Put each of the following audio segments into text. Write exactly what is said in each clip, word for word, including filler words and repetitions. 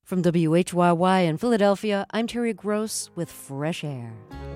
From W H Y Y in Philadelphia, I'm Terry Gross with Fresh Air.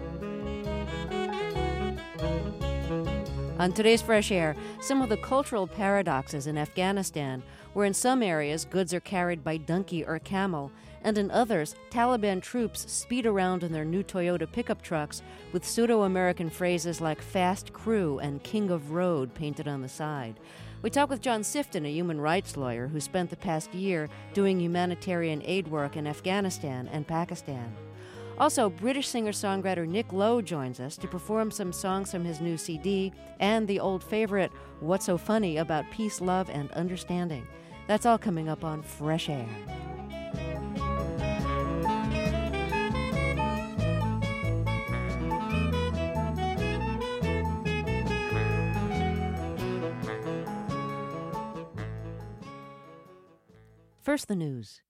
On today's Fresh Air, some of the cultural paradoxes in Afghanistan, where in some areas goods are carried by donkey or camel, and in others, Taliban troops speed around in their new Toyota pickup trucks with pseudo-American phrases like fast crew and king of road painted on the side. We talk with John Sifton, a human rights lawyer who spent the past year doing humanitarian aid work in Afghanistan and Pakistan. Also, British singer-songwriter Nick Lowe joins us to perform some songs from his new C D and the old favorite, What's So Funny About Peace, Love, and Understanding. That's all coming up on Fresh Air. First, the news.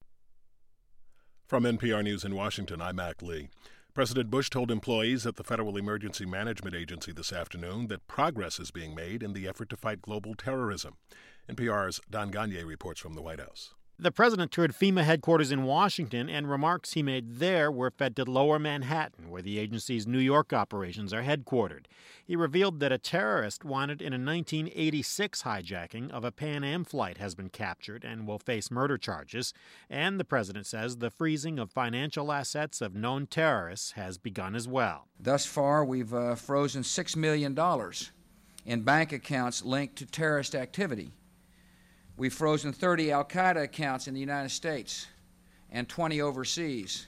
From N P R News in Washington, I'm Mac Lee. President Bush told employees at the Federal Emergency Management Agency this afternoon that progress is being made in the effort to fight global terrorism. N P R's Don Gagné reports from the White House. The president toured FEMA headquarters in Washington, and remarks he made there were fed to Lower Manhattan, where the agency's New York operations are headquartered. He revealed that a terrorist wanted in a nineteen eighty-six hijacking of a Pan Am flight has been captured and will face murder charges. And the president says the freezing of financial assets of known terrorists has begun as well. Thus far, we've uh, frozen six million dollars in bank accounts linked to terrorist activity. We've frozen thirty al-Qaeda accounts in the United States and twenty overseas,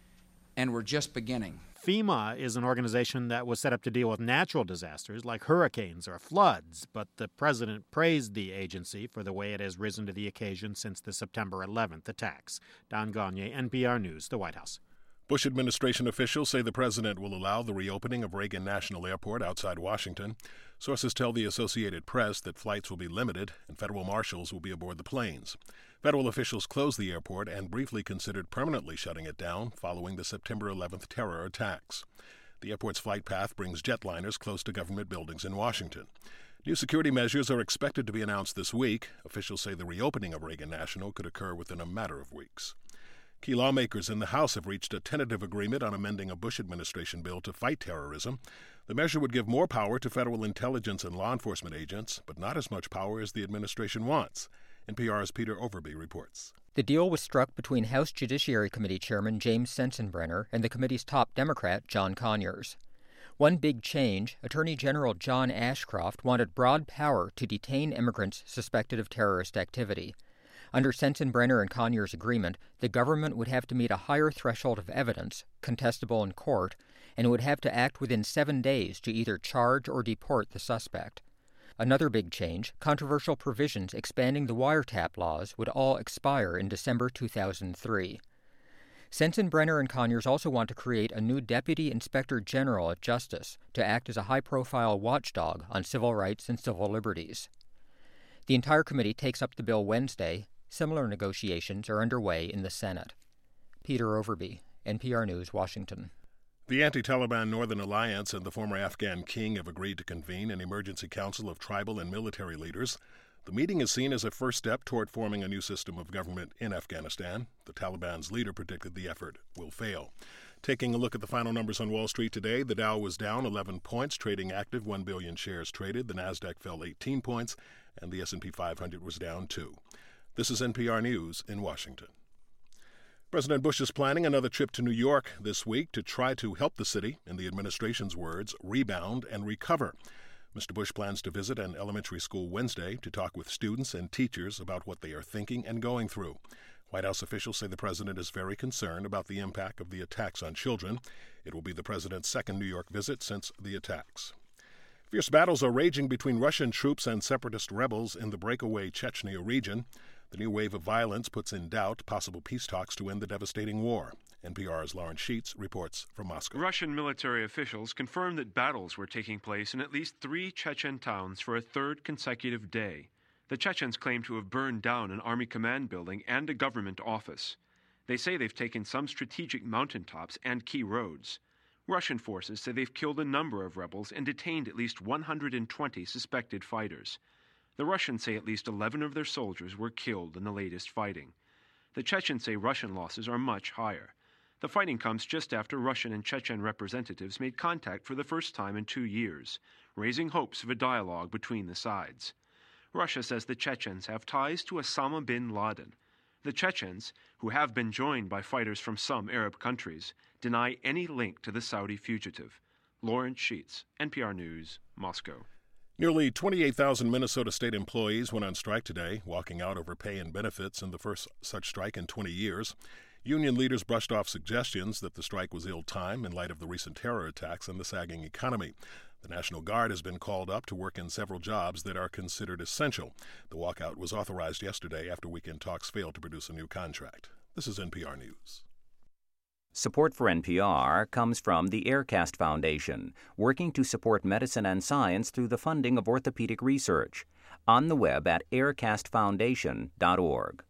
and we're just beginning. FEMA is an organization that was set up to deal with natural disasters like hurricanes or floods, but the president praised the agency for the way it has risen to the occasion since the September eleventh attacks. Don Gagné, N P R News, the White House. Bush administration officials say the president will allow the reopening of Reagan National Airport outside Washington. Sources tell the Associated Press that flights will be limited and federal marshals will be aboard the planes. Federal officials closed the airport and briefly considered permanently shutting it down following the September eleventh terror attacks. The airport's flight path brings jetliners close to government buildings in Washington. New security measures are expected to be announced this week. Officials say the reopening of Reagan National could occur within a matter of weeks. Key lawmakers in the House have reached a tentative agreement on amending a Bush administration bill to fight terrorism. The measure would give more power to federal intelligence and law enforcement agents, but not as much power as the administration wants. N P R's Peter Overby reports. The deal was struck between House Judiciary Committee Chairman James Sensenbrenner and the committee's top Democrat, John Conyers. One big change, Attorney General John Ashcroft wanted broad power to detain immigrants suspected of terrorist activity. Under Sensenbrenner and Conyers' agreement, the government would have to meet a higher threshold of evidence, contestable in court, and would have to act within seven days to either charge or deport the suspect. Another big change, controversial provisions expanding the wiretap laws would all expire in December two thousand three. Sensenbrenner and Conyers also want to create a new Deputy Inspector General at Justice to act as a high-profile watchdog on civil rights and civil liberties. The entire committee takes up the bill Wednesday. Similar negotiations are underway in the Senate. Peter Overby, N P R News, Washington. The anti-Taliban Northern Alliance and the former Afghan king have agreed to convene an emergency council of tribal and military leaders. The meeting is seen as a first step toward forming a new system of government in Afghanistan. The Taliban's leader predicted the effort will fail. Taking a look at the final numbers on Wall Street today, the Dow was down eleven points, trading active one billion shares traded. The Nasdaq fell eighteen points, and the S and P five hundred was down two. This is N P R News in Washington. President Bush is planning another trip to New York this week to try to help the city, in the administration's words, rebound and recover. Mister Bush plans to visit an elementary school Wednesday to talk with students and teachers about what they are thinking and going through. White House officials say the president is very concerned about the impact of the attacks on children. It will be the president's second New York visit since the attacks. Fierce battles are raging between Russian troops and separatist rebels in the breakaway Chechnya region. The new wave of violence puts in doubt possible peace talks to end the devastating war. N P R's Lauren Sheets reports from Moscow. Russian military officials confirmed that battles were taking place in at least three Chechen towns for a third consecutive day. The Chechens claim to have burned down an army command building and a government office. They say they've taken some strategic mountaintops and key roads. Russian forces say they've killed a number of rebels and detained at least one hundred twenty suspected fighters. The Russians say at least eleven of their soldiers were killed in the latest fighting. The Chechens say Russian losses are much higher. The fighting comes just after Russian and Chechen representatives made contact for the first time in two years, raising hopes of a dialogue between the sides. Russia says the Chechens have ties to Osama bin Laden. The Chechens, who have been joined by fighters from some Arab countries, deny any link to the Saudi fugitive. Lawrence Sheets, N P R News, Moscow. Nearly twenty-eight thousand Minnesota state employees went on strike today, walking out over pay and benefits in the first such strike in twenty years. Union leaders brushed off suggestions that the strike was ill-timed in light of the recent terror attacks and the sagging economy. The National Guard has been called up to work in several jobs that are considered essential. The walkout was authorized yesterday after weekend talks failed to produce a new contract. This is N P R News. Support for N P R comes from the Aircast Foundation, working to support medicine and science through the funding of orthopedic research. On the web at aircast foundation dot org.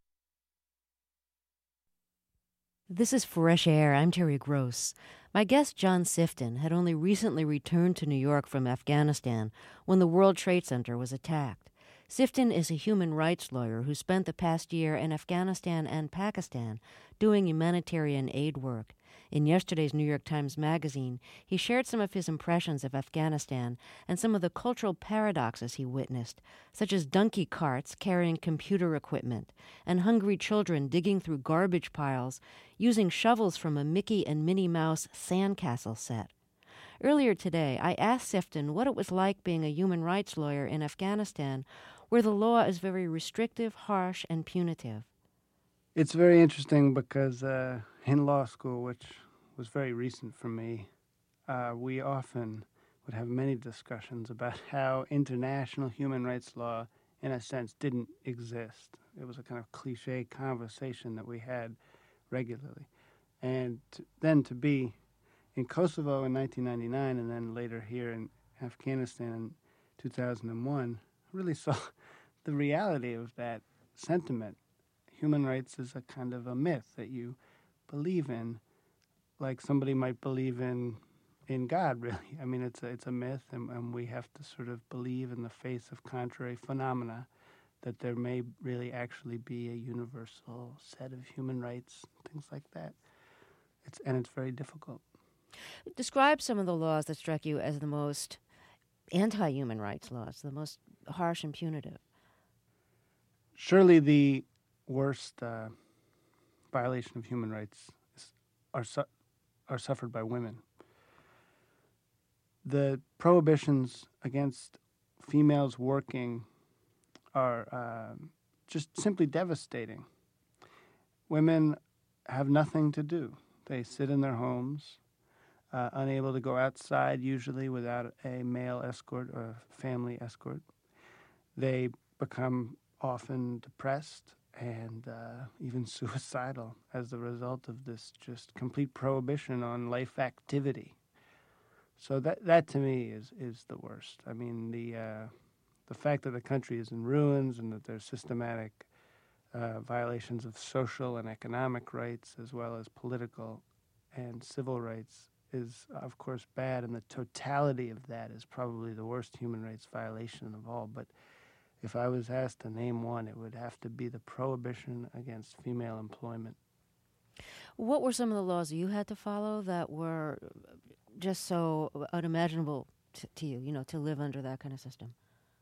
This is Fresh Air. I'm Terry Gross. My guest, John Sifton, had only recently returned to New York from Afghanistan when the World Trade Center was attacked. Sifton is a human rights lawyer who spent the past year in Afghanistan and Pakistan doing humanitarian aid work. In yesterday's New York Times Magazine, he shared some of his impressions of Afghanistan and some of the cultural paradoxes he witnessed, such as donkey carts carrying computer equipment and hungry children digging through garbage piles using shovels from a Mickey and Minnie Mouse sandcastle set. Earlier today, I asked Sifton what it was like being a human rights lawyer in Afghanistan, where the law is very restrictive, harsh, and punitive. It's very interesting because uh, in law school, which was very recent for me, uh, we often would have many discussions about how international human rights law, in a sense, didn't exist. It was a kind of cliche conversation that we had regularly. And to, then to be in Kosovo in nineteen ninety-nine and then later here in Afghanistan in two thousand one, really saw the reality of that sentiment. Human rights is a kind of a myth that you believe in, like somebody might believe in in God, really. I mean, it's a, it's a myth, and, and we have to sort of believe in the face of contrary phenomena that there may really actually be a universal set of human rights, things like that. It's and it's very difficult. Describe some of the laws that struck you as the most anti-human rights laws, the most harsh and punitive. Surely the worst uh, violation of human rights is, are su- are suffered by women. The prohibitions against females working are uh, just simply devastating. Women have nothing to do. They sit in their homes, uh, unable to go outside, usually without a male escort or a family escort. They become often depressed and uh, even suicidal as a result of this just complete prohibition on life activity. So that that to me is, is the worst. I mean, the uh, the fact that the country is in ruins and that there's systematic uh, violations of social and economic rights as well as political and civil rights is, of course, bad, and the totality of that is probably the worst human rights violation of all. But if I was asked to name one, it would have to be the prohibition against female employment. What were some of the laws you had to follow that were just so unimaginable t- to you, you know, to live under that kind of system?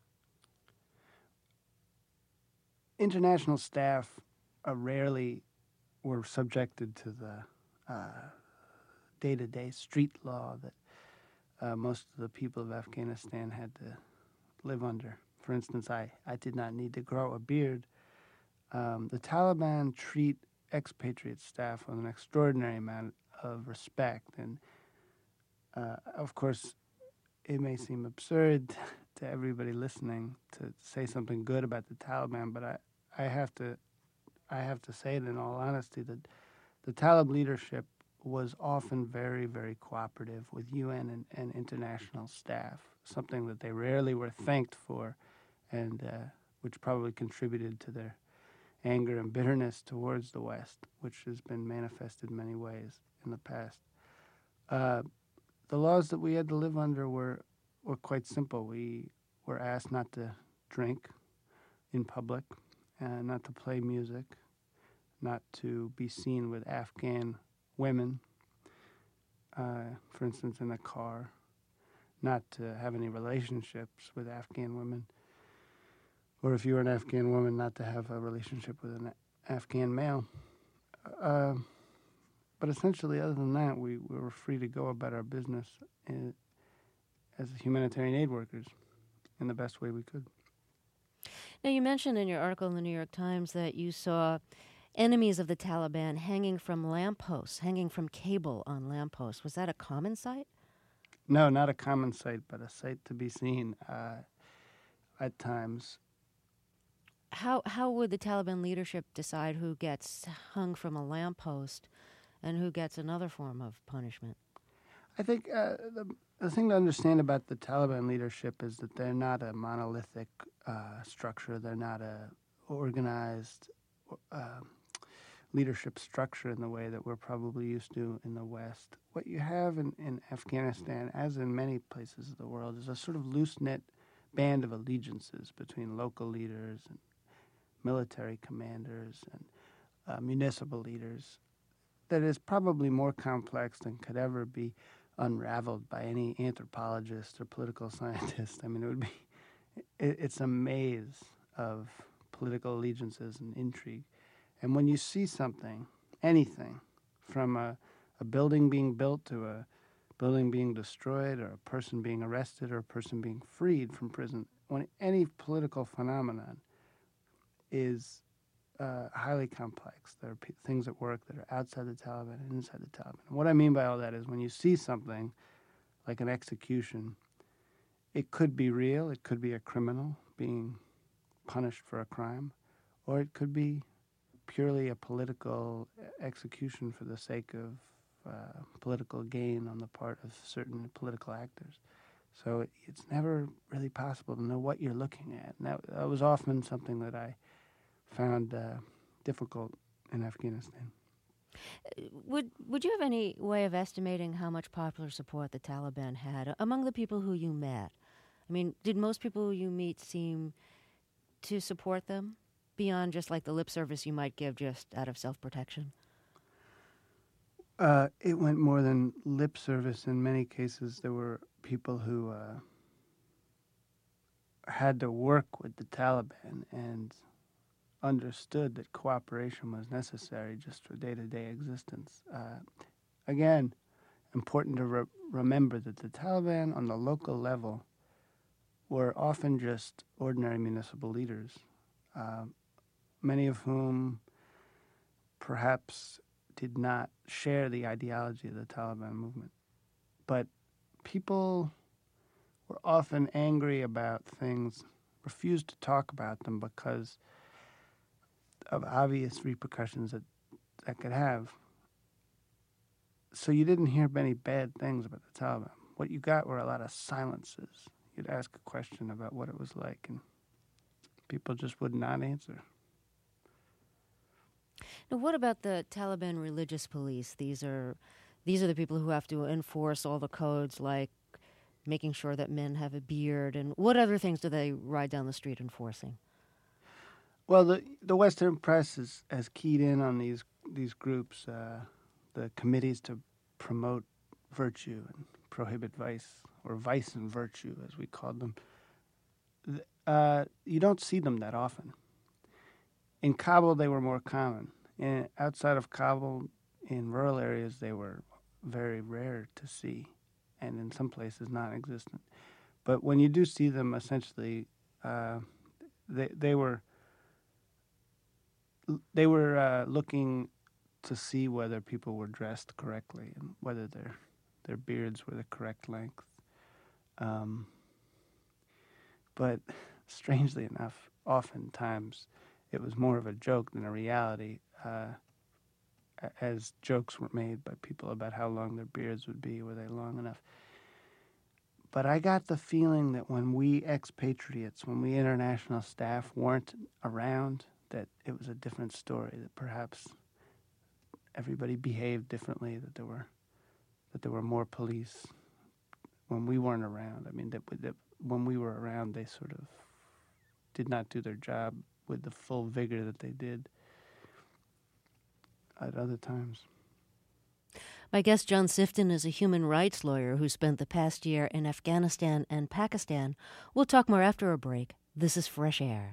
International staff uh, rarely were subjected to the uh, day-to-day street law that uh, most of the people of Afghanistan had to live under. For instance, I, I did not need to grow a beard. Um, the Taliban treat expatriate staff with an extraordinary amount of respect. And, uh, of course, it may seem absurd to everybody listening to say something good about the Taliban, but I, I have to I have to say it in all honesty that the Taliban leadership was often very, very cooperative with U N and, and international staff, something that they rarely were thanked for, and uh, which probably contributed to their anger and bitterness towards the West, which has been manifested in many ways in the past. Uh, the laws that we had to live under were, were quite simple. We were asked not to drink in public, uh, not to play music, not to be seen with Afghan women, uh, for instance, in a car, not to have any relationships with Afghan women, or if you were an Afghan woman, not to have a relationship with an Afghan male. Uh, but essentially, other than that, we, we were free to go about our business in, as humanitarian aid workers in the best way we could. Now, you mentioned in your article in the New York Times that you saw enemies of the Taliban hanging from lampposts, hanging from cable on lampposts. Was that a common sight? No, not a common sight, but a sight to be seen uh, at times. How how would the Taliban leadership decide who gets hung from a lamppost and who gets another form of punishment? I think uh, the, the thing to understand about the Taliban leadership is that they're not a monolithic uh, structure. They're not a organized uh, leadership structure in the way that we're probably used to in the West. What you have in, in Afghanistan, as in many places of the world, is a sort of loose-knit band of allegiances between local leaders and military commanders and uh, municipal leaders that is probably more complex than could ever be unraveled by any anthropologist or political scientist. I mean, it would be, it, it's a maze of political allegiances and intrigue. And when you see something, anything, from a, a building being built to a building being destroyed or a person being arrested or a person being freed from prison, when any political phenomenon is uh, highly complex. There are p- things at work that are outside the Taliban and inside the Taliban. And what I mean by all that is when you see something like an execution, it could be real, it could be a criminal being punished for a crime, or it could be purely a political execution for the sake of uh, political gain on the part of certain political actors. So it, it's never really possible to know what you're looking at. And that, that was often something that I found uh, difficult in Afghanistan. Would would you have any way of estimating how much popular support the Taliban had among the people who you met? I mean, did most people who you meet seem to support them beyond just like the lip service you might give just out of self-protection? Uh, it went more than lip service. In many cases, there were people who uh, had to work with the Taliban and understood that cooperation was necessary just for day-to-day existence. Uh, again, important to re- remember that the Taliban on the local level were often just ordinary municipal leaders, uh, many of whom perhaps did not share the ideology of the Taliban movement. But people were often angry about things, refused to talk about them because of obvious repercussions that that could have. So you didn't hear many bad things about the Taliban. What you got were a lot of silences. You'd ask a question about what it was like, and people just would not answer. Now, what about the Taliban religious police? These are these are the people who have to enforce all the codes, like making sure that men have a beard, and what other things do they ride down the street enforcing? Well, the the Western press is, has keyed in on these these groups, uh, the committees to promote virtue and prohibit vice, or vice and virtue, as we called them. Uh, you don't see them that often. In Kabul, they were more common. And outside of Kabul, in rural areas, they were very rare to see, and in some places non-existent. But when you do see them, essentially, uh, they they were they were uh, looking to see whether people were dressed correctly and whether their their beards were the correct length. Um, but strangely enough, oftentimes it was more of a joke than a reality, uh, as jokes were made by people about how long their beards would be, were they long enough. But I got the feeling that when we expatriates, when we international staff weren't around, that it was a different story, that perhaps everybody behaved differently, that there were that there were more police when we weren't around. I mean, that, that when we were around, they sort of did not do their job with the full vigor that they did at other times. My guest, John Sifton, is a human rights lawyer who spent the past year in Afghanistan and Pakistan. We'll talk more after a break. This is Fresh Air.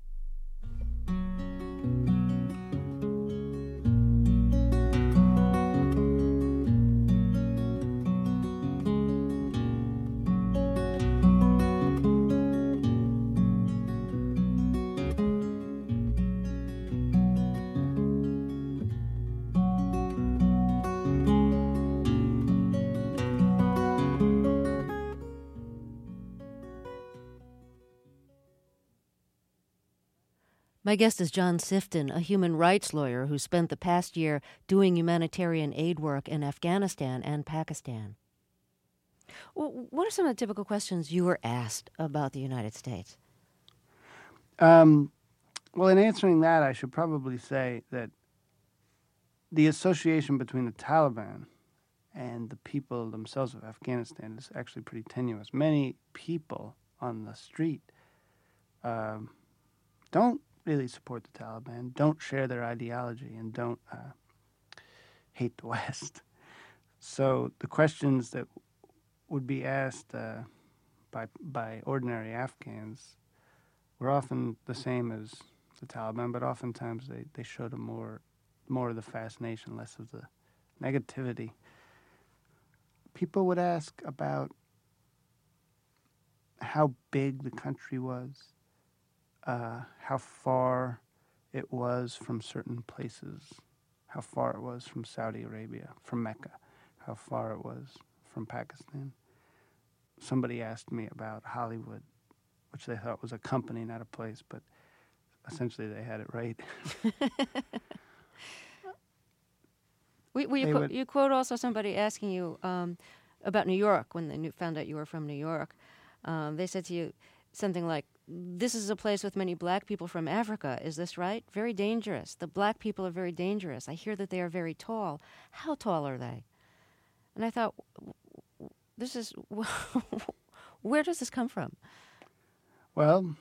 My guest is John Sifton, a human rights lawyer who spent the past year doing humanitarian aid work in Afghanistan and Pakistan. What are some of the typical questions you were asked about the United States? Um, well, in answering that, I should probably say that the association between the Taliban and the people themselves of Afghanistan is actually pretty tenuous. Many people on the street um, don't really support the Taliban, don't share their ideology, and don't uh, hate the West. So the questions that would be asked uh, by by ordinary Afghans were often the same as the Taliban, but oftentimes they, they showed a more more of the fascination, less of the negativity. People would ask about how big the country was, uh, how far it was from certain places, how far it was from Saudi Arabia, from Mecca, how far it was from Pakistan. Somebody asked me about Hollywood, which they thought was a company, not a place, but essentially they had it right. we, we, you, quote, you quote also somebody asking you um, about New York when they knew, found out you were from New York. Um, they said to you something like, "This is a place with many black people from Africa. Is this right? Very dangerous. The black people are very dangerous. I hear that they are very tall. How tall are they?" And I thought, this is, where does this come from? Well,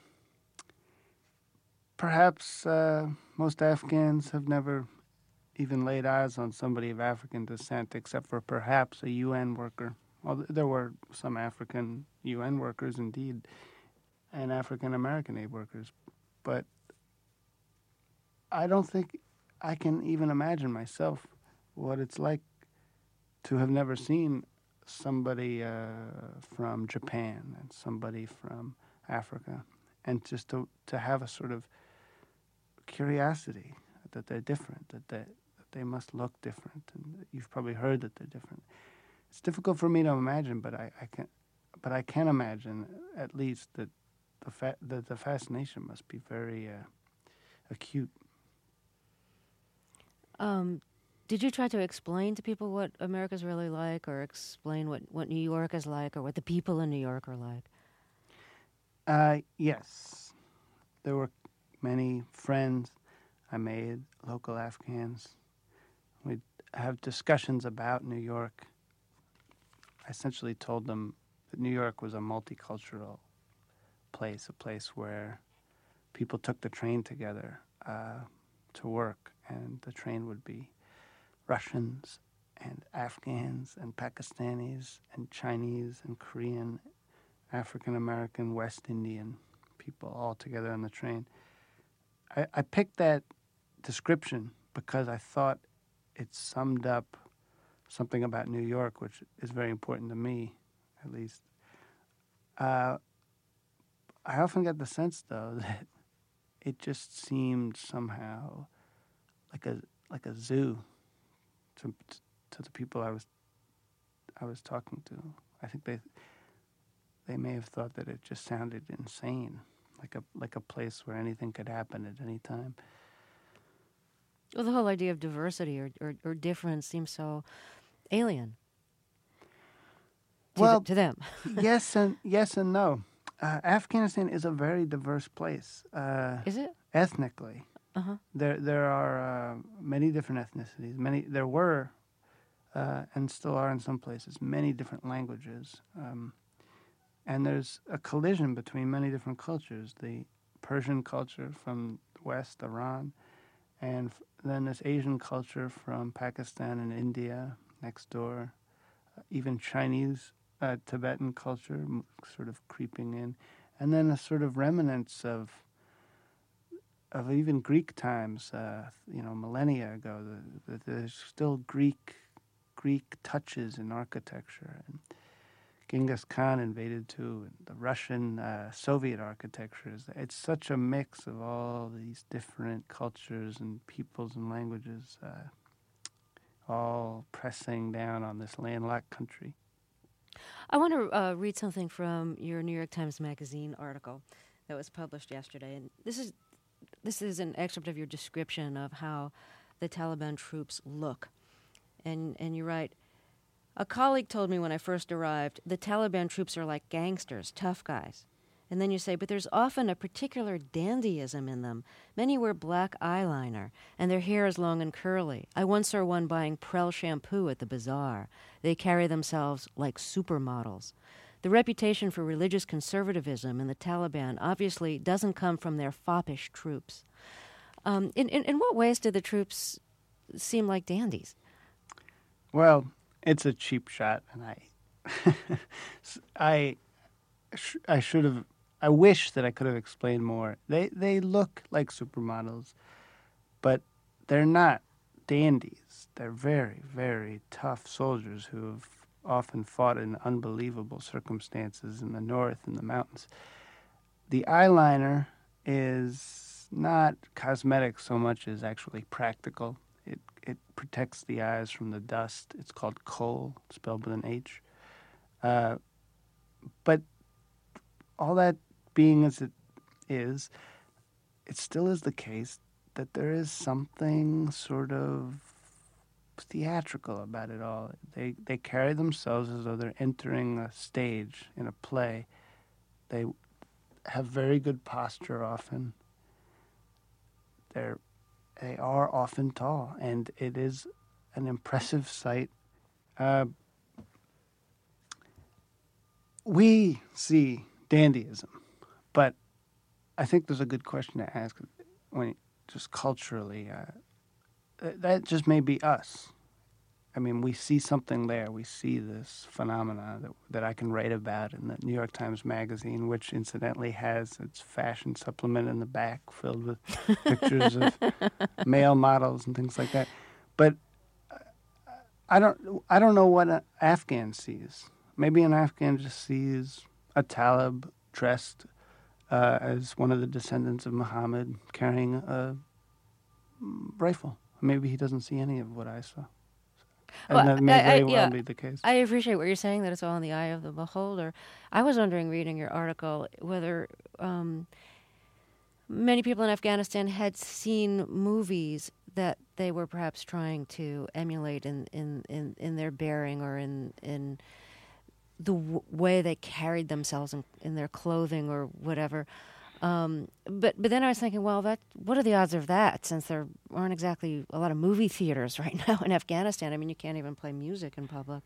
perhaps uh, most Afghans have never even laid eyes on somebody of African descent, except for perhaps a U N worker. Well, there were some African U N workers, indeed, and African-American aid workers. But I don't think I can even imagine myself what it's like to have never seen somebody uh, from Japan and somebody from Africa, and just to to have a sort of curiosity that they're different, that they, that they must look different, and you've probably heard that they're different. It's difficult for me to imagine, but I, I can, but I can imagine at least that the fa- that the fascination must be very uh, acute. Um, did you try to explain to people what America's really like, or explain what, what New York is like, or what the people in New York are like? Uh, yes. There were many friends I made, local Afghans. We'd have discussions about New York. I essentially told them that New York was a multicultural place, a place where people took the train together uh, to work, and the train would be Russians and Afghans and Pakistanis and Chinese and Korean, African American, West Indian people all together on the train. I, I picked that description because I thought it summed up something about New York, which is very important to me, at least. Uh, I often get the sense, though, that it just seemed somehow like a like a zoo to to the people I was I was talking to. I think they they may have thought that it just sounded insane, like a like a place where anything could happen at any time. Well, the whole idea of diversity or or, or difference seems so alien. To Well, the, to them. yes and yes and no. Uh, Afghanistan is a very diverse place. Uh, is it? Ethnically. Uh-huh. There there are uh, many different ethnicities. Many there were, uh, and still are in some places, many different languages. Um, and there's a collision between many different cultures. The Persian culture from the West, Iran, and f- then this Asian culture from Pakistan and India next door, uh, even Chinese, uh, Tibetan culture m- sort of creeping in, and then a sort of remnants of of even Greek times, uh, you know, millennia ago. The, the, there's still Greek Greek touches in architecture, and Genghis Khan invaded too, and the Russian uh, Soviet architecture. Is, it's such a mix of all these different cultures and peoples and languages, uh, all pressing down on this landlocked country. I want to uh, read something from your New York Times Magazine article that was published yesterday, and this is this is an excerpt of your description of how the Taliban troops look, and and you write. A colleague told me when I first arrived, the Taliban troops are like gangsters, tough guys. And then you say, but there's often a particular dandyism in them. Many wear black eyeliner, and their hair is long and curly. I once saw one buying Prel shampoo at the bazaar. They carry themselves like supermodels. The reputation for religious conservatism in the Taliban obviously doesn't come from their foppish troops. Um, in, in, in what ways do the troops seem like dandies? Well, it's a cheap shot, and I, I, sh- I should have. I wish that I could have explained more. They they look like supermodels, but they're not dandies. They're very very tough soldiers who have often fought in unbelievable circumstances in the north in the mountains. The eyeliner is not cosmetic so much as actually practical. It it protects the eyes from the dust. It's called kohl, spelled with an H. Uh, but all that being as it is, it still is the case that there is something sort of theatrical about it all. They they carry themselves as though they're entering a stage in a play. They have very good posture often. They're They are often tall, and it is an impressive sight. Uh, we see dandyism, but I think there's a good question to ask when just culturally. Uh, that just may be us. I mean, we see something there. We see this phenomena that that I can write about in the New York Times Magazine, which incidentally has its fashion supplement in the back filled with pictures of male models and things like that. But I don't I don't know what an Afghan sees. Maybe an Afghan just sees a Talib dressed uh, as one of the descendants of Muhammad carrying a rifle. Maybe he doesn't see any of what I saw. And Well, that may I- very I- well yeah. be the case. I appreciate what you're saying, that it's all in the eye of the beholder. I was wondering, reading your article, whether um, many people in Afghanistan had seen movies that they were perhaps trying to emulate in, in, in, in their bearing or in in the w- way they carried themselves in, in their clothing or whatever. Um, but but then I was thinking, well, that what are the odds of that, since there aren't exactly a lot of movie theaters right now in Afghanistan? I mean, you can't even play music in public.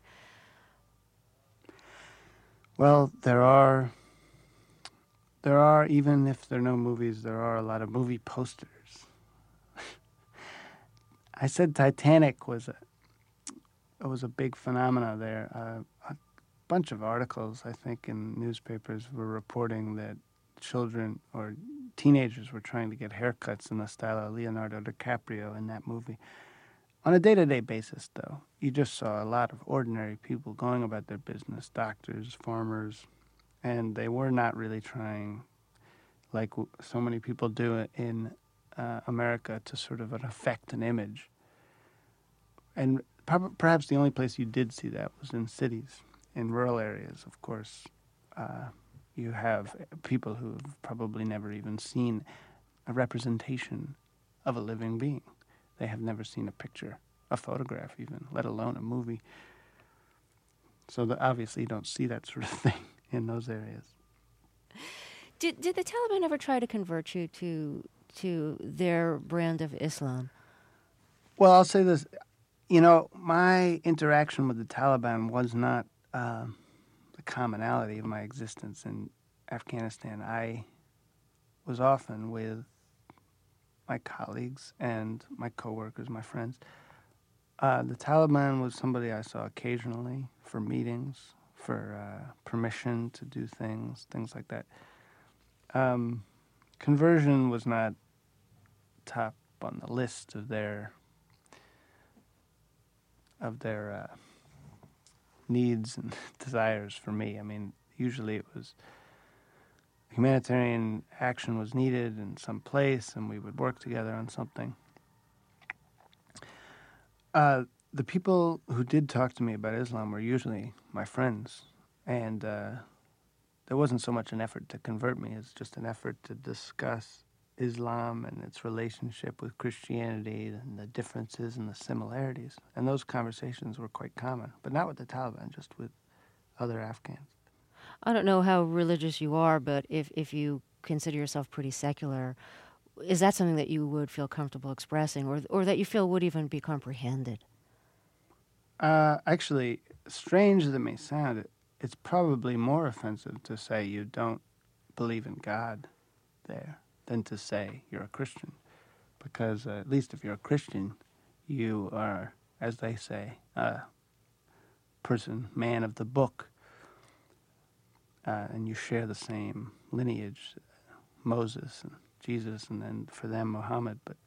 Well, there are, there are, even if there are no movies, there are a lot of movie posters. I said Titanic was a, it was a big phenomena there. Uh, a bunch of articles, I think, in newspapers were reporting that children or teenagers were trying to get haircuts in the style of Leonardo DiCaprio in that movie. On a day-to-day basis, though, you just saw a lot of ordinary people going about their business, doctors, farmers, and they were not really trying, like so many people do in uh, America, to sort of affect an image. And perhaps the only place you did see that was in cities. In rural areas, of course, uh, you have people who have probably never even seen a representation of a living being. They have never seen a picture, a photograph even, let alone a movie. So the, obviously you don't see that sort of thing in those areas. Did did the Taliban ever try to convert you to to their brand of Islam? Well, I'll say this. You know, my interaction with the Taliban was not uh, the commonality of my existence in Afghanistan. I was often with my colleagues and my coworkers, my friends. Uh, the Taliban was somebody I saw occasionally for meetings, for uh, permission to do things, things like that. Um, conversion was not top on the list of their of their uh, needs and desires for me. I mean, usually it was humanitarian action was needed in some place, and we would work together on something. Uh, the people who did talk to me about Islam were usually my friends, and uh, there wasn't so much an effort to convert me as just an effort to discuss Islam and its relationship with Christianity and the differences and the similarities. And those conversations were quite common, but not with the Taliban, just with other Afghans. I don't know how religious you are, but if, if you consider yourself pretty secular, is that something that you would feel comfortable expressing, or or that you feel would even be comprehended? Uh, actually, strange as it may sound, it, it's probably more offensive to say you don't believe in God there than to say you're a Christian. Because uh, at least if you're a Christian, you are, as they say, a person, man of the book, uh, and you share the same lineage, uh, Moses and Jesus, and then for them, Muhammad. But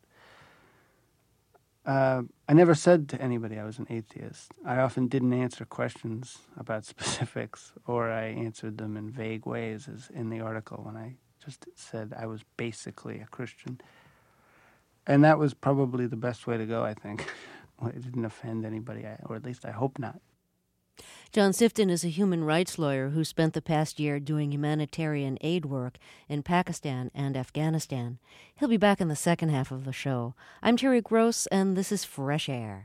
uh, I never said to anybody I was an atheist. I often didn't answer questions about specifics, or I answered them in vague ways, as in the article when I just said I was basically a Christian. And that was probably the best way to go, I think. It didn't offend anybody, or at least I hope not. John Sifton is a human rights lawyer who spent the past year doing humanitarian aid work in Pakistan and Afghanistan. He'll be back in the second half of the show. I'm Terry Gross, and this is Fresh Air.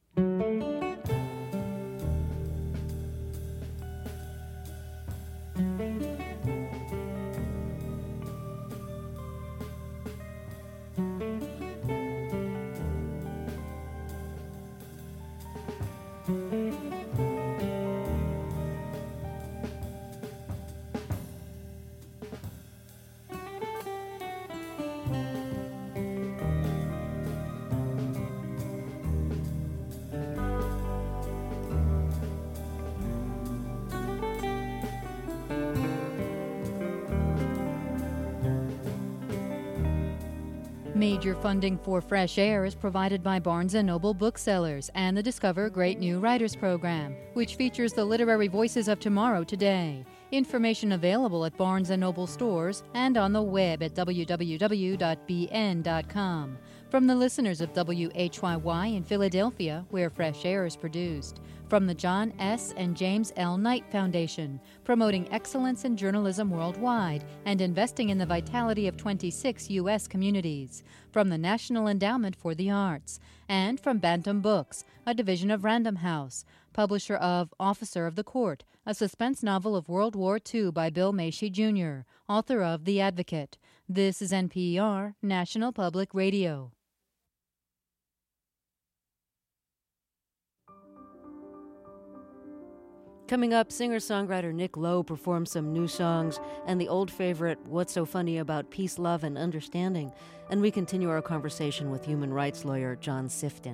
Major funding for Fresh Air is provided by Barnes and Noble Booksellers and the Discover Great New Writers program, which features the literary voices of tomorrow today. Information available at Barnes and Noble stores and on the web at w w w dot b n dot com. From the listeners of W H Y Y in Philadelphia, where Fresh Air is produced. From the John S. and James L. Knight Foundation, promoting excellence in journalism worldwide and investing in the vitality of twenty-six U S communities. From the National Endowment for the Arts. And from Bantam Books, a division of Random House, publisher of Officer of the Court, a suspense novel of World War Two by Bill Macy Junior, author of The Advocate. This is N P R, National Public Radio. Coming up, singer-songwriter Nick Lowe performs some new songs and the old favorite, What's So Funny About Peace, Love, and Understanding. And we continue our conversation with human rights lawyer John Sifton.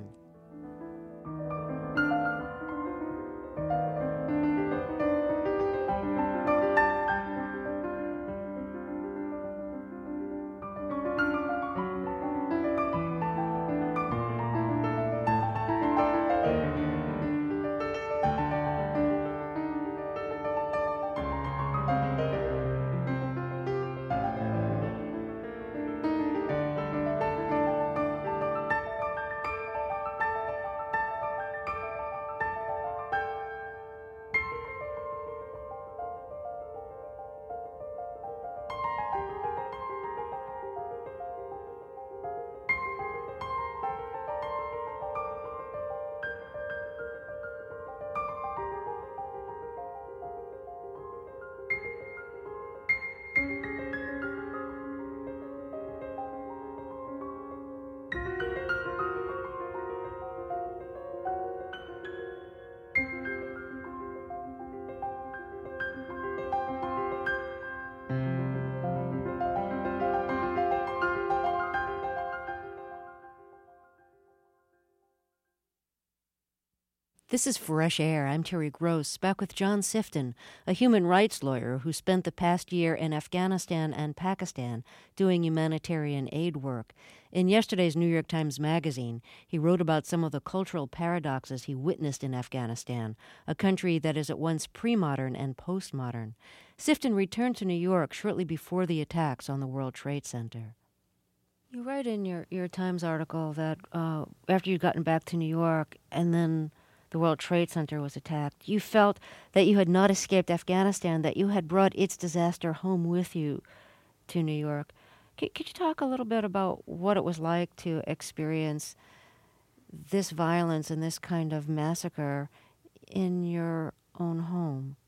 This is Fresh Air. I'm Terry Gross, back with John Sifton, a human rights lawyer who spent the past year in Afghanistan and Pakistan doing humanitarian aid work. In yesterday's New York Times Magazine, he wrote about some of the cultural paradoxes he witnessed in Afghanistan, a country that is at once pre-modern and postmodern. Sifton returned to New York shortly before the attacks on the World Trade Center. You write in your, your Times article that uh, after you'd gotten back to New York and then the World Trade Center was attacked, you felt that you had not escaped Afghanistan, that you had brought its disaster home with you to New York. C- could you talk a little bit about what it was like to experience this violence and this kind of massacre in your own home?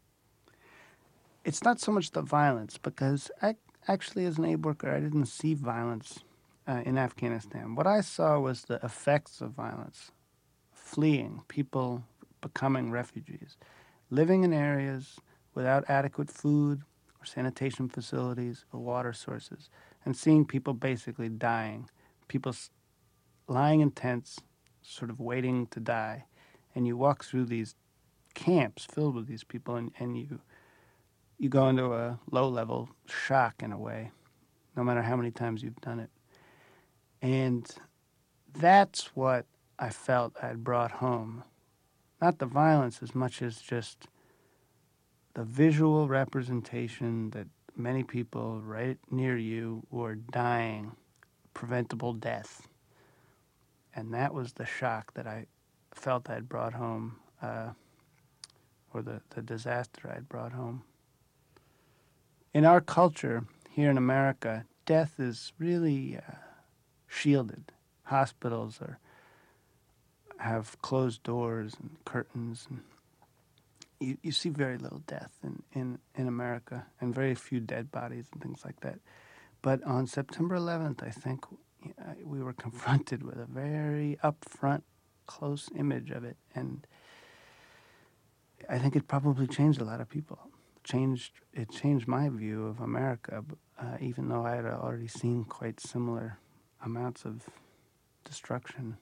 It's not so much the violence, because I, actually as an aid worker, I didn't see violence uh, in Afghanistan. What I saw was the effects of violence. Fleeing, people becoming refugees, living in areas without adequate food or sanitation facilities or water sources, and seeing people basically dying, people lying in tents, sort of waiting to die. And you walk through these camps filled with these people, and, and you you go into a low-level shock in a way, no matter how many times you've done it. And that's what I felt I'd brought home. Not the violence as much as just the visual representation that many people right near you were dying, preventable death. And that was the shock that I felt I'd brought home, uh, or the, the disaster I'd brought home. In our culture, here in America, death is really uh, shielded. Hospitals are have closed doors and curtains, and you, you see very little death in, in, in America, and very few dead bodies and things like that. But on September eleventh, I think we were confronted with a very upfront, close image of it, and I think it probably changed a lot of people. Changed it changed my view of America, uh, even though I had already seen quite similar amounts of destruction.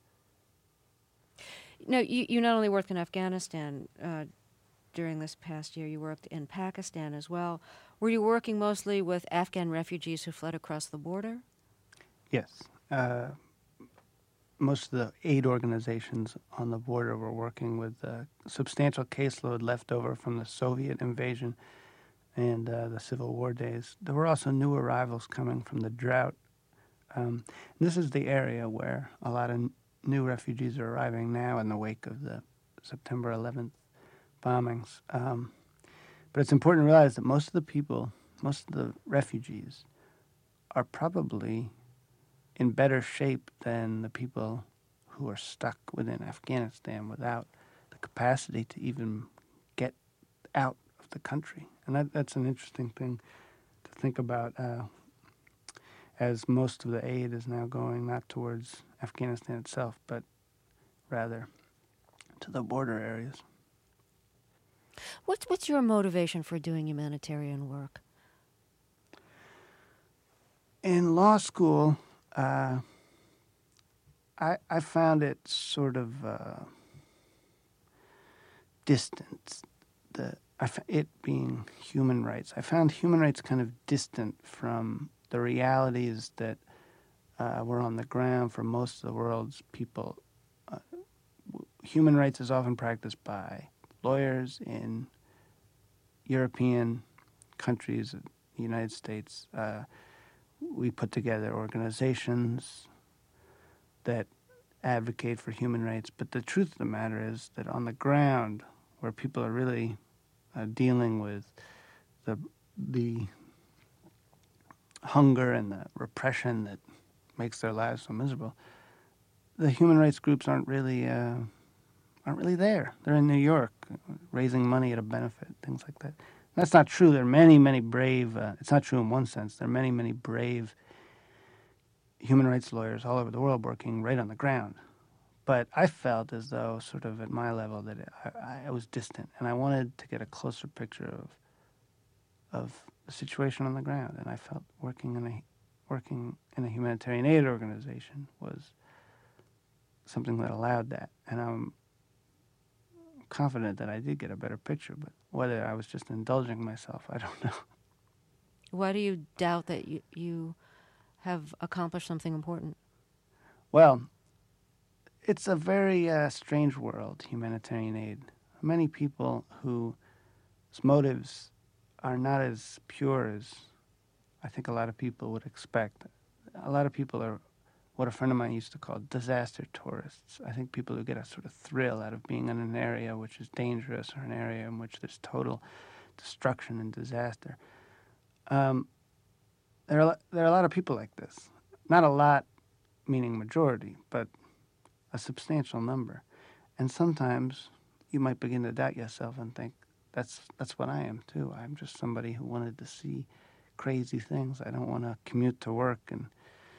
No, you, you not only worked in Afghanistan uh, during this past year, you worked in Pakistan as well. Were you working mostly with Afghan refugees who fled across the border? Yes. Uh, most of the aid organizations on the border were working with a substantial caseload left over from the Soviet invasion and uh, the Civil War days. There were also new arrivals coming from the drought. Um, this is the area where a lot of new refugees are arriving now in the wake of the September eleventh bombings. Um, but it's important to realize that most of the people, most of the refugees, are probably in better shape than the people who are stuck within Afghanistan without the capacity to even get out of the country. And that, that's an interesting thing to think about, uh, as most of the aid is now going not towards Afghanistan itself, but rather to the border areas. What's, what's your motivation for doing humanitarian work? In law school, uh, I, I found it sort of uh, distant, the, I, it being human rights. I found human rights kind of distant from the realities that uh, were on the ground for most of the world's people. Uh, human rights is often practiced by lawyers in European countries, the United States. Uh, we put together organizations that advocate for human rights, but the truth of the matter is that on the ground, where people are really uh, dealing with the the hunger and the repression that makes their lives so miserable, the human rights groups aren't really uh, aren't really there. They're in New York, raising money at a benefit, things like that. That's not true. There are many, many brave. Uh, it's not true in one sense. There are many, many brave human rights lawyers all over the world working right on the ground. But I felt as though, sort of at my level, that I, I was distant, and I wanted to get a closer picture of of the situation on the ground. And I felt working in a working in a humanitarian aid organization was something that allowed that. And I'm confident that I did get a better picture, but whether I was just indulging myself, I don't know. Why do you doubt that you, you have accomplished something important? Well, it's a very uh, strange world, humanitarian aid. Many people whose motives are not as pure as I think a lot of people would expect. A lot of people are what a friend of mine used to call disaster tourists. I think people who get a sort of thrill out of being in an area which is dangerous or an area in which there's total destruction and disaster. Um, there are there are a lot of people like this. Not a lot, meaning majority, but a substantial number. And sometimes you might begin to doubt yourself and think, that's that's what I am too. I'm just somebody who wanted to see crazy things. I don't want to commute to work and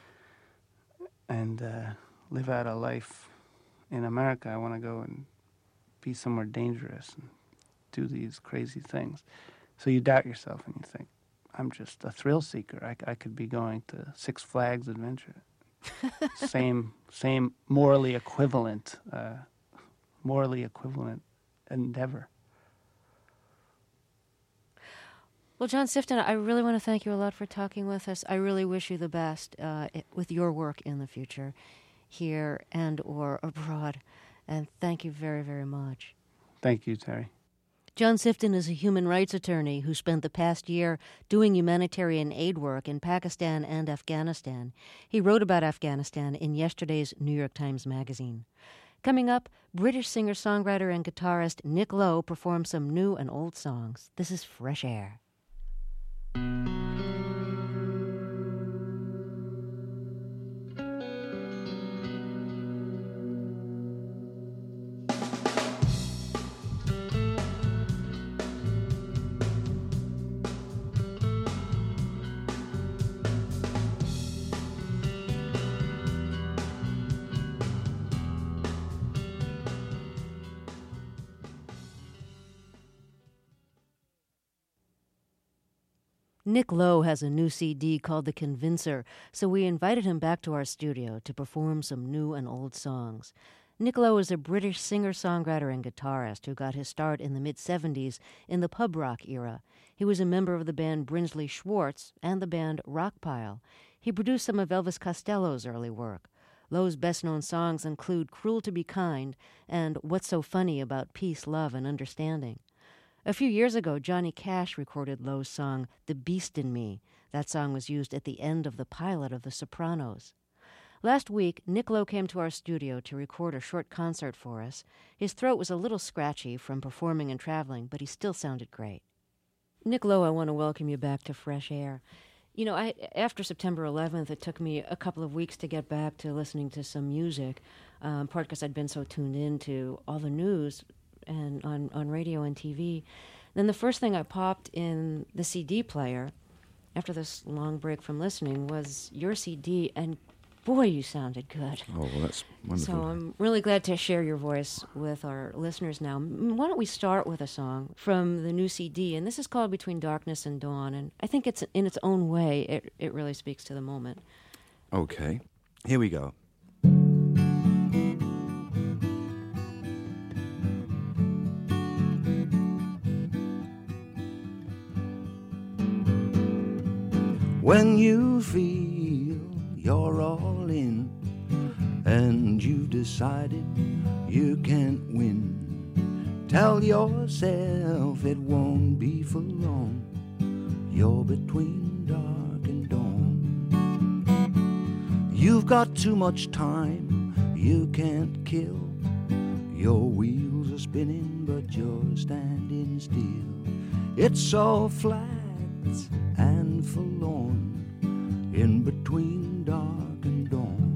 and uh, live out a life in America. I want to go and be somewhere dangerous and do these crazy things. So you doubt yourself and you think, I'm just a thrill seeker. I, I could be going to Six Flags Adventure. same, same morally equivalent, uh, morally equivalent endeavor. Well, John Sifton, I really want to thank you a lot for talking with us. I really wish you the best uh, with your work in the future, here and or abroad. And thank you very, very much. Thank you, Terry. John Sifton is a human rights attorney who spent the past year doing humanitarian aid work in Pakistan and Afghanistan. He wrote about Afghanistan in yesterday's New York Times Magazine. Coming up, British singer-songwriter and guitarist Nick Lowe performs some new and old songs. This is Fresh Air. Nick Lowe has a new C D called The Convincer, so we invited him back to our studio to perform some new and old songs. Nick Lowe is a British singer-songwriter and guitarist who got his start in the mid-seventies in the pub rock era. He was a member of the band Brinsley Schwartz and the band Rockpile. He produced some of Elvis Costello's early work. Lowe's best-known songs include Cruel to Be Kind and What's So Funny About Peace, Love, and Understanding. A few years ago, Johnny Cash recorded Lowe's song, The Beast in Me. That song was used at the end of the pilot of The Sopranos. Last week, Nick Lowe came to our studio to record a short concert for us. His throat was a little scratchy from performing and traveling, but he still sounded great. Nick Lowe, I want to welcome you back to Fresh Air. You know, I, after September eleventh, it took me a couple of weeks to get back to listening to some music, um, part because I'd been so tuned in to all the news and on, on radio and T V. Then the first thing I popped in the C D player after this long break from listening was your C D, and boy, you sounded good. Oh, well, that's wonderful. So I'm really glad to share your voice with our listeners now. Why don't we start with a song from the new C D, and this is called Between Darkness and Dawn, and I think it's in its own way, it, it really speaks to the moment. Okay, here we go. When you feel you're all in and you've decided you can't win, tell yourself it won't be for long. You're between dark and dawn. You've got too much time you can't kill. Your wheels are spinning but you're standing still. It's so flat and forlorn in between dark and dawn.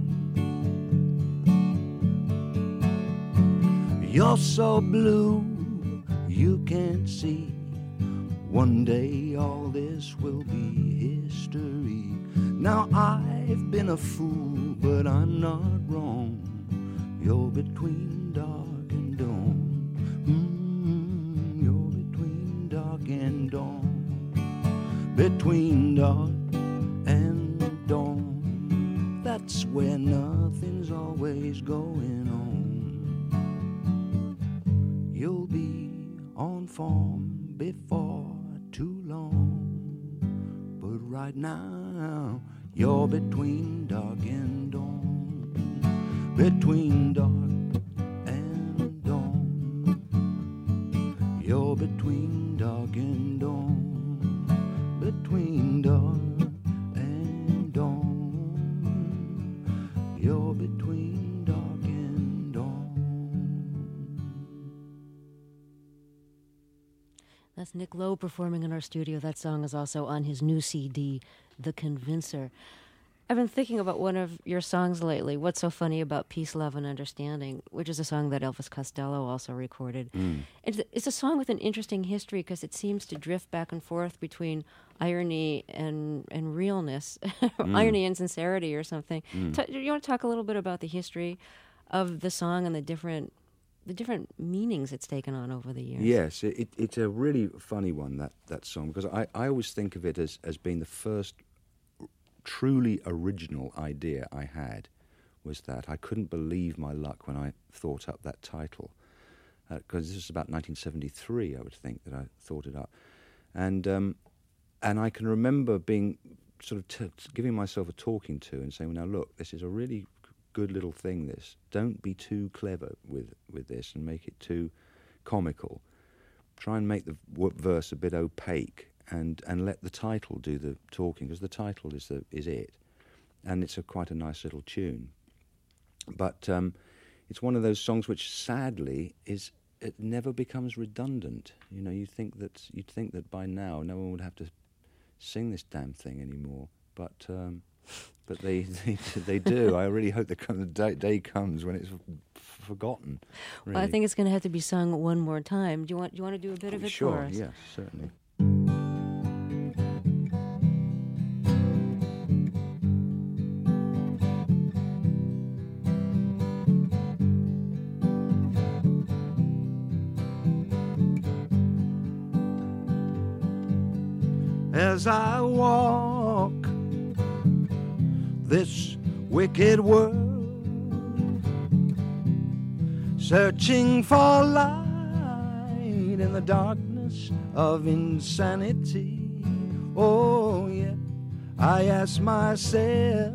You're so blue you can't see. One day all this will be history. Now I've been a fool, but I'm not wrong. You're between dark and dawn. Mm-hmm. You're between dark and dawn. Between dark and dawn, that's where nothing's always going on. You'll be conform before too long. But right now, you're between dark and dawn. Between dark and dawn. You're between dark and dawn. Between dark and dawn. You're between dark and dawn. That's Nick Lowe performing in our studio. That song is also on his new C D, The Convincer. I've been thinking about one of your songs lately, What's So Funny About Peace, Love, and Understanding, which is a song that Elvis Costello also recorded. Mm. It's, it's a song with an interesting history because it seems to drift back and forth between irony and, and realness, mm. irony and sincerity or something. Mm. Ta- you want to talk a little bit about the history of the song and the different the different meanings it's taken on over the years? Yes, it, it's a really funny one, that, that song, because I, I always think of it as, as being the first truly original idea I had, was that I couldn't believe my luck when I thought up that title, because uh, this was about nineteen seventy-three, I would think, that I thought it up. And um, and I can remember being sort of t- giving myself a talking to and saying, well, now look, this is a really good little thing, this. Don't be too clever with, with this and make it too comical. Try and make the w- verse a bit opaque and, and let the title do the talking, because the title is the, is it. And it's a quite a nice little tune. But um, it's one of those songs which sadly is it never becomes redundant. You know, you think that you'd think that by now no one would have to sing this damn thing anymore. But um, but they, they they do. I really hope the day, day comes when it's f- forgotten. Really. Well, I think it's going to have to be sung one more time. Do you want do you want to do a bit oh, of it sure, for us? Sure. Yes, certainly. As I walk this wicked world, searching for light in the darkness of insanity. Oh yeah, I ask myself,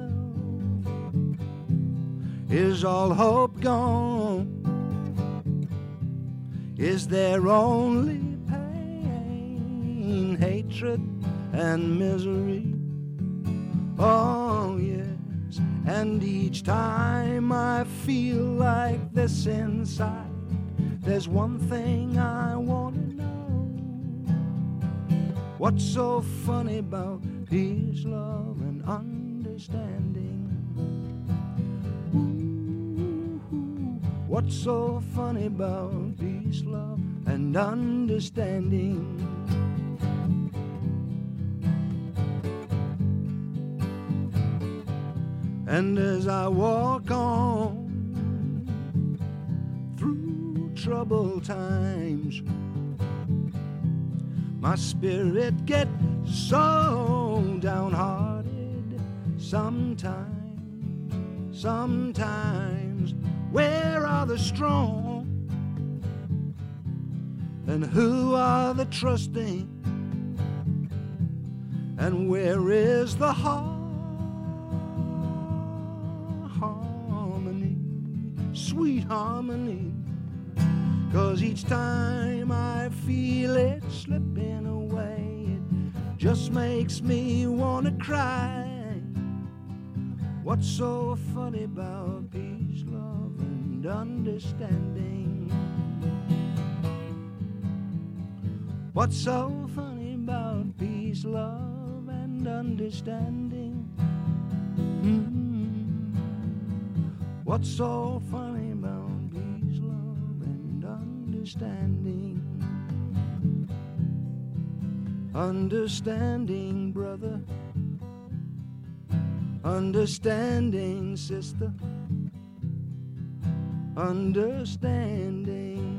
is all hope gone? Is there only pain, hatred, and misery? Oh yes, and each time I feel like this inside, there's one thing I want to know. What's so funny about peace, love, and understanding? Ooh, what's so funny about peace, love, and understanding? And as I walk on through troubled times, my spirit gets so downhearted sometimes, sometimes. Where are the strong? And who are the trusting? And where is the heart? Sweet harmony, 'cause each time I feel it slipping away, it just makes me wanna cry. What's so funny about peace, love, and understanding? What's so funny about peace, love, and understanding? Mm-hmm. What's so funny about peace, love, and understanding? Understanding, brother. Understanding, sister. Understanding.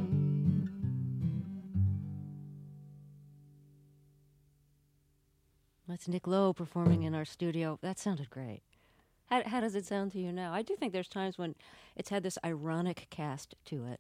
That's Nick Lowe performing in our studio. That sounded great. How, how does it sound to you now? I do think there's times when it's had this ironic cast to it.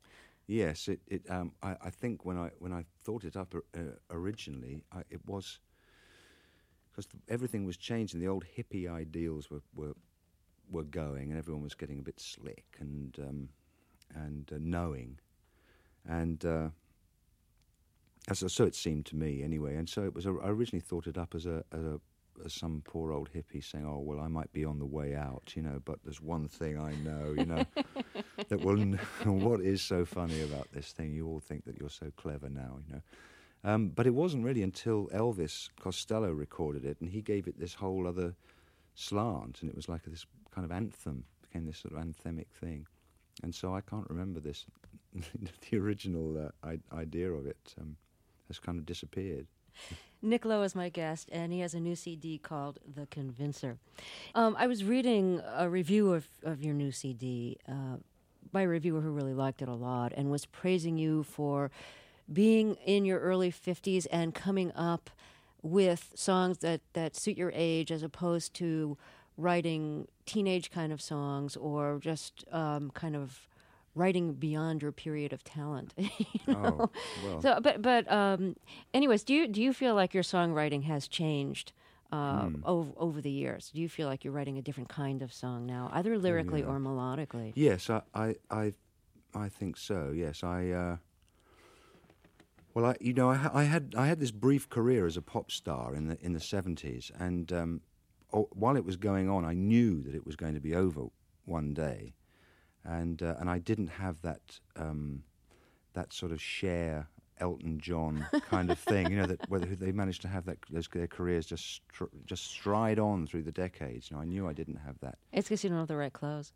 Yes, it. it um, I, I think when I when I thought it up uh, originally, I, it was because everything was changing. The old hippie ideals were were were going, and everyone was getting a bit slick and um, and uh, knowing, and uh, as so it seemed to me anyway. And so it was. I originally thought it up as a as a as some poor old hippie saying, "Oh well, I might be on the way out, you know, but there's one thing I know, you know." That will. What is so funny about this thing? You all think that you're so clever now, you know. Um, but it wasn't really until Elvis Costello recorded it, and he gave it this whole other slant, and it was like this kind of anthem, became this sort of anthemic thing. And so I can't remember this. The original uh, I- idea of it um, has kind of disappeared. Nick Lowe is my guest, and he has a new C D called The Convincer. Um, I was reading a review of, of your new C D uh, by a reviewer who really liked it a lot and was praising you for being in your early fifties and coming up with songs that, that suit your age as opposed to writing teenage kind of songs or just um, kind of writing beyond your period of talent. you know? Oh, well. So, but but um, anyways, do you do you feel like your songwriting has changed uh, mm. over over the years? Do you feel like you're writing a different kind of song now, either lyrically oh, yeah. or melodically? Yes, I, I, I, I think so. Yes, I. Uh, well, I, you know, I, I had I had this brief career as a pop star in the in the seventies, and um, oh, while it was going on, I knew that it was going to be over one day. And uh, and I didn't have that um, that sort of Cher, Elton John kind of thing, you know, that whether they managed to have that those their careers just str- just stride on through the decades. You know, I knew I didn't have that. It's because you don't have the right clothes.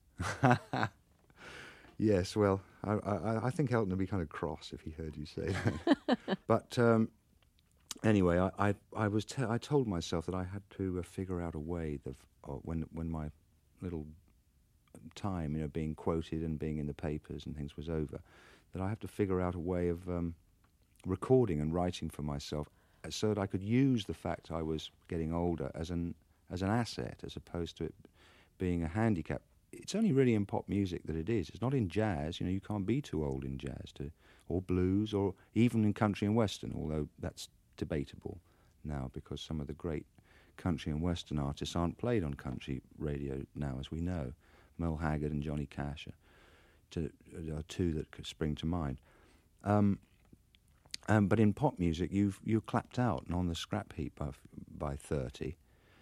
Yes, well, I, I, I think Elton would be kind of cross if he heard you say that. But um, anyway, I I, I was te- I told myself that I had to uh, figure out a way of uh, when when my little time, you know, being quoted and being in the papers and things was over, that I have to figure out a way of um, recording and writing for myself so that I could use the fact I was getting older as an as an asset as opposed to it being a handicap. It's only really in pop music that it is. It's not in jazz. You know, you can't be too old in jazz, to, or blues, or even in country and western, although that's debatable now because some of the great country and western artists aren't played on country radio now, as we know. Merle Haggard and Johnny Cash are, to, are two that could spring to mind. Um, um, but in pop music, you've, you're clapped out and on the scrap heap by, by thirty.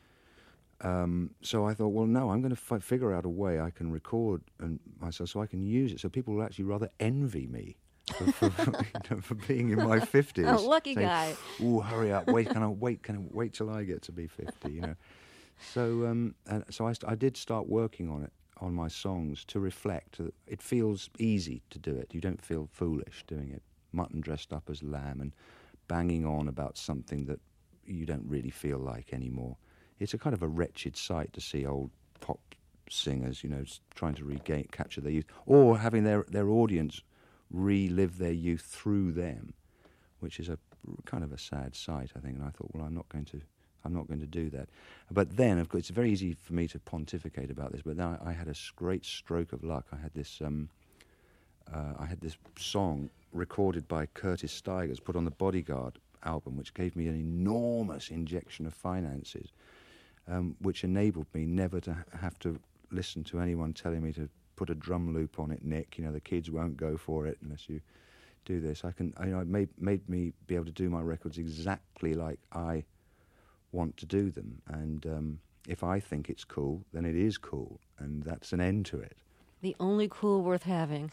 Um, so I thought, well, no, I'm going to f- figure out a way I can record and myself so I can use it, so people will actually rather envy me for, for, you know, for being in my fifties. Oh, lucky saying, guy! Ooh, hurry up! Wait, can I wait? Can I wait till I get to be fifty? You know. So, um, and so I, st- I did start working on it, on my songs, to reflect. It feels easy to do it. You don't feel foolish doing it. Mutton dressed up as lamb and banging on about something that you don't really feel like anymore. It's a kind of a wretched sight to see old pop singers, you know, trying to regain, capture their youth, or having their, their audience relive their youth through them, which is a kind of a sad sight, I think. And I thought, well, I'm not going to, I'm not going to do that. But then, of course, it's very easy for me to pontificate about this. But then I, I had a great stroke of luck. I had this, um, uh, I had this song recorded by Curtis Stigers, put on the Bodyguard album, which gave me an enormous injection of finances. Um, which enabled me never to ha- have to listen to anyone telling me to put a drum loop on it, Nick. You know, the kids won't go for it unless you do this. I can, I, you know, it made, made me be able to do my records exactly like I want to do them. And um, if I think it's cool, then it is cool, and that's an end to it. The only cool worth having.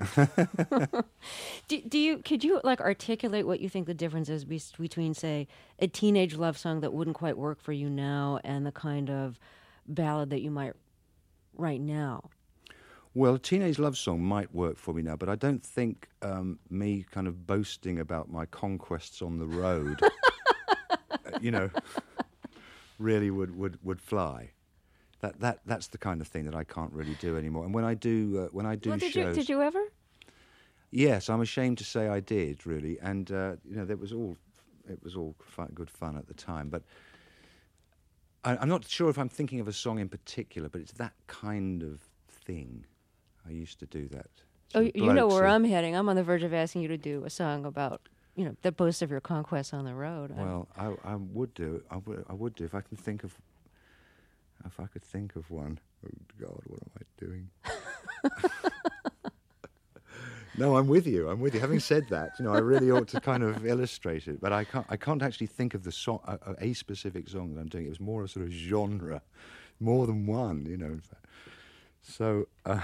do, do you could you like articulate what you think the difference is be- between, say, a teenage love song that wouldn't quite work for you now and the kind of ballad that you might write now? Well, a teenage love song might work for me now, but I don't think um, me kind of boasting about my conquests on the road, you know, really would, would, would fly. That that that's the kind of thing that I can't really do anymore. And when I do uh, when I do well, did shows, you, did you ever? Yes, I'm ashamed to say I did really, and uh, you know, that was all it was all fun, good fun at the time. But I, I'm not sure if I'm thinking of a song in particular, but it's that kind of thing. I used to do that. Oh, you know blokes where are- I'm heading. I'm on the verge of asking you to do a song about, you know, the boast of your conquests on the road. I'm- Well, I, I would do. I would. I would do if I can think of. If I could think of one. Oh God, what am I doing? No, I'm with you. I'm with you. Having said that, you know, I really ought to kind of illustrate it, but I can't. I can't actually think of the song, a, a specific song that I'm doing. It was more a sort of genre, more than one, you know. In fact. So, uh,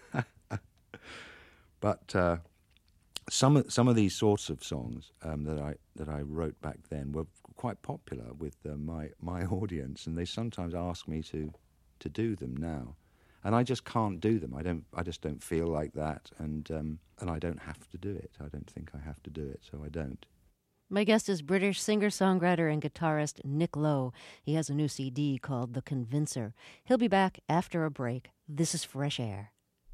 but uh, some of some of these sorts of songs um, that I that I wrote back then were quite popular with uh, my my audience, and they sometimes ask me to to do them now. And I just can't do them. I don't. I just don't feel like that, and um, and I don't have to do it. I don't think I have to do it, so I don't. My guest is British singer-songwriter and guitarist Nick Lowe. He has a new C D called The Convincer. He'll be back after a break. This is Fresh Air.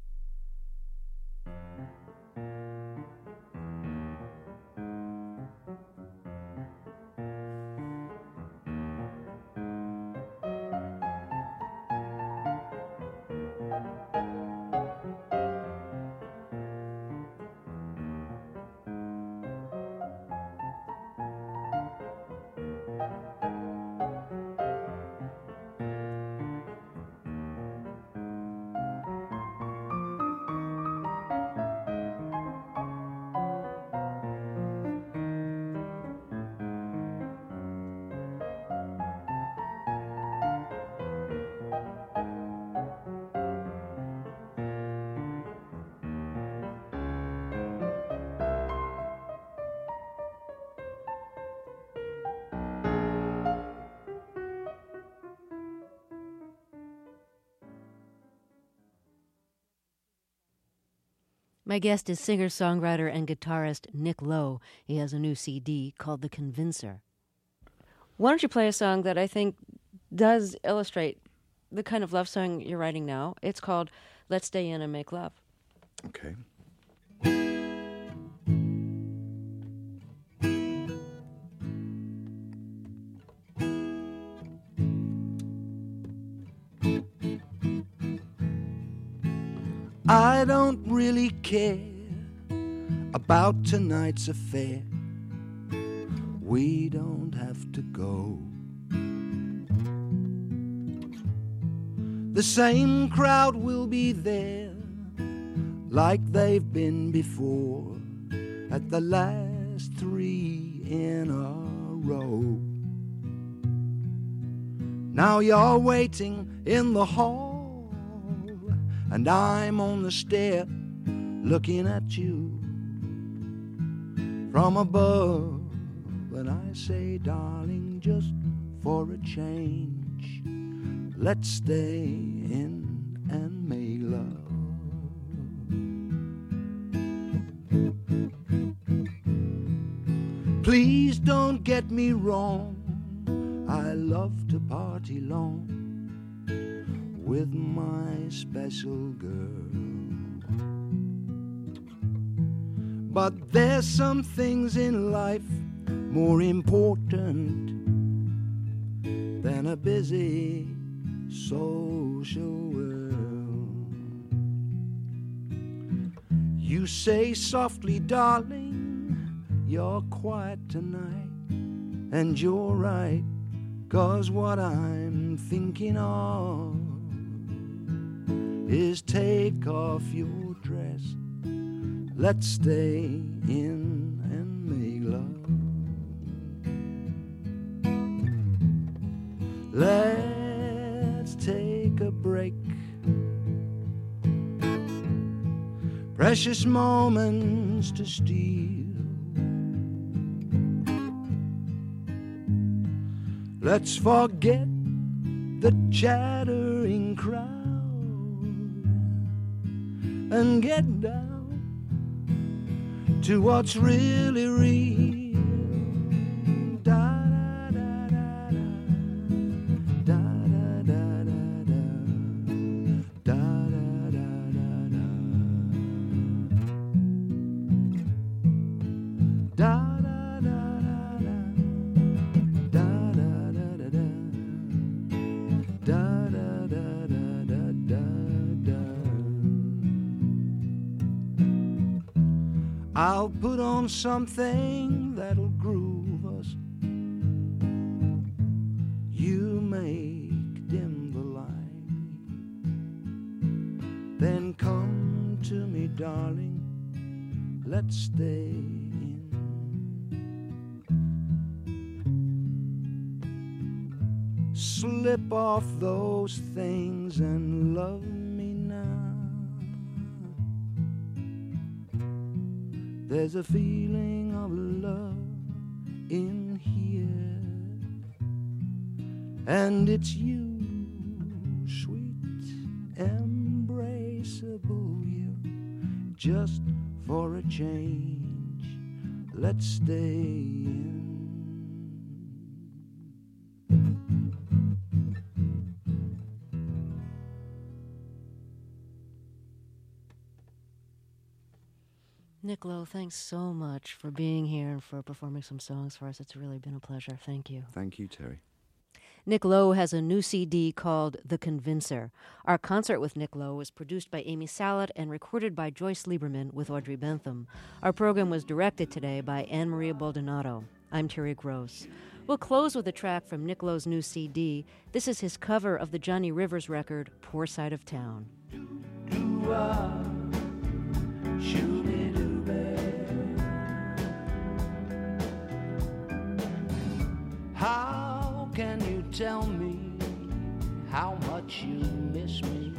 My guest is singer-songwriter and guitarist Nick Lowe. He has a new C D called The Convincer. Why don't you play a song that I think does illustrate the kind of love song you're writing now? It's called Let's Stay In and Make Love. Okay. I don't really care about tonight's affair. We don't have to go. The same crowd will be there like they've been before at the last three in a row. Now you're waiting in the hall and I'm on the stair looking at you from above. And I say, darling, just for a change, let's stay in and make love. Please don't get me wrong, I love to party long with my special girl. But there's some things in life more important than a busy social world. You say softly, darling, you're quiet tonight, and you're right, 'cause what I'm thinking of is take off your dress, let's stay in and make love. Let's take a break, precious moments to steal. Let's forget the chattering crowd and get down to what's really real. Da da da da da da da da da da da da da da da da da. I'll put on something that'll groove us. You make dim the light, then come to me, darling, let's stay in. Slip off those things and love me now. There's a feeling of love in here, and it's you, sweet, embraceable you. Just for a change, let's stay in. Nick Lowe, thanks so much for being here and for performing some songs for us. It's really been a pleasure. Thank you. Thank you, Terry. Nick Lowe has a new C D called The Convincer. Our concert with Nick Lowe was produced by Amy Salat and recorded by Joyce Lieberman with Audrey Bentham. Our program was directed today by Anne Maria Baldonado. I'm Terry Gross. We'll close with a track from Nick Lowe's new C D. This is his cover of the Johnny Rivers record, Poor Side of Town. How can you tell me how much you miss me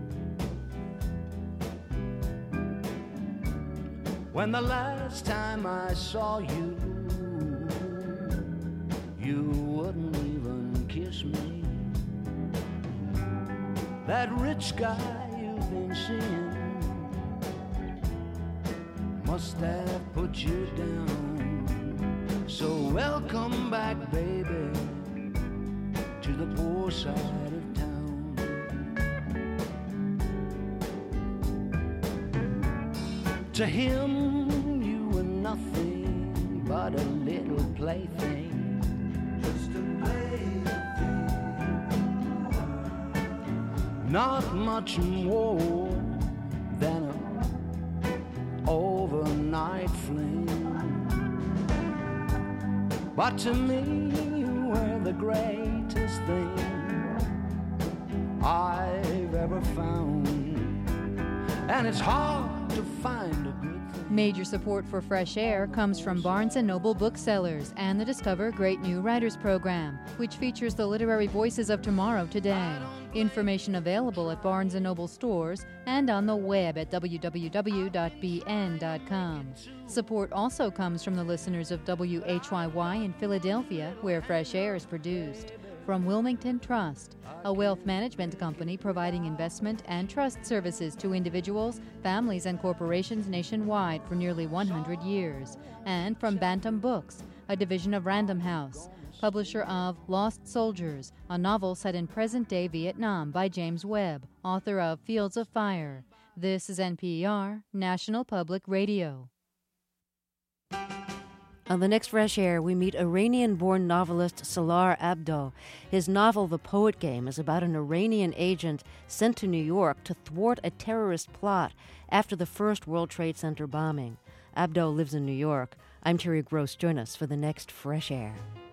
when the last time I saw you, you wouldn't even kiss me? That rich guy you've been seeing must have put you down. So welcome back, baby, to the poor side of town. To him, you were nothing but a little plaything. Just a plaything. Not much more than an overnight fling. But to me, you were the greatest thing I've ever found. And it's hard to find a good thing. Major support for Fresh Air comes from Barnes and Noble Booksellers and the Discover Great New Writers program, which features the literary voices of tomorrow today. Information available at Barnes and Noble stores and on the web at w w w dot b n dot com. Support also comes from the listeners of W H Y Y in Philadelphia, where Fresh Air is produced. From Wilmington Trust, a wealth management company providing investment and trust services to individuals, families, and corporations nationwide for nearly one hundred years. And from Bantam Books, a division of Random House, publisher of Lost Soldiers, a novel set in present-day Vietnam by James Webb, author of Fields of Fire. This is N P R, National Public Radio. On the next Fresh Air, we meet Iranian-born novelist Salar Abdo. His novel, The Poet Game, is about an Iranian agent sent to New York to thwart a terrorist plot after the first World Trade Center bombing. Abdo lives in New York. I'm Terry Gross. Join us for the next Fresh Air.